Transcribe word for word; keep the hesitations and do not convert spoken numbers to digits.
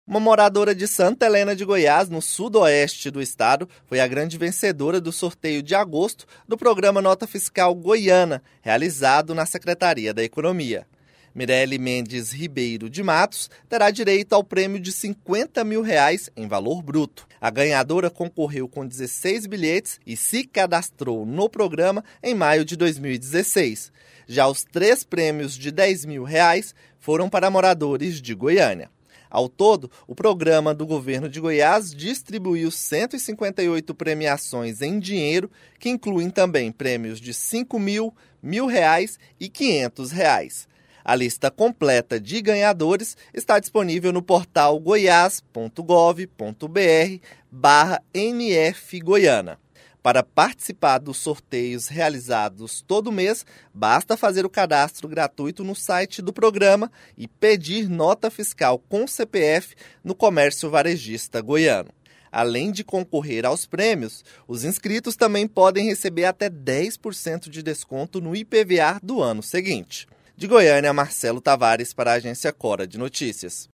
Uma moradora de Santa Helena de Goiás, no sudoeste do estado, foi a grande vencedora do sorteio de agosto do programa Nota Fiscal Goiana, realizado na Secretaria da Economia. Mirelle Mendes Ribeiro de Matos terá direito ao prêmio de cinquenta mil reais em valor bruto. A ganhadora concorreu com dezesseis bilhetes e se cadastrou no programa em maio de dois mil e dezesseis. Já os três prêmios de dez mil reais foram para moradores de Goiânia. Ao todo, o programa do governo de Goiás distribuiu cento e cinquenta e oito premiações em dinheiro, que incluem também prêmios de cinco mil, mil reais e quinhentos reais. A lista completa de ganhadores está disponível no portal goiás ponto gov ponto br barra N F Goiana. Para participar dos sorteios realizados todo mês, basta fazer o cadastro gratuito no site do programa e pedir nota fiscal com C P F no comércio varejista goiano. Além de concorrer aos prêmios, os inscritos também podem receber até dez por cento de desconto no I P V A do ano seguinte. De Goiânia, Marcelo Tavares para a Agência Cora de Notícias.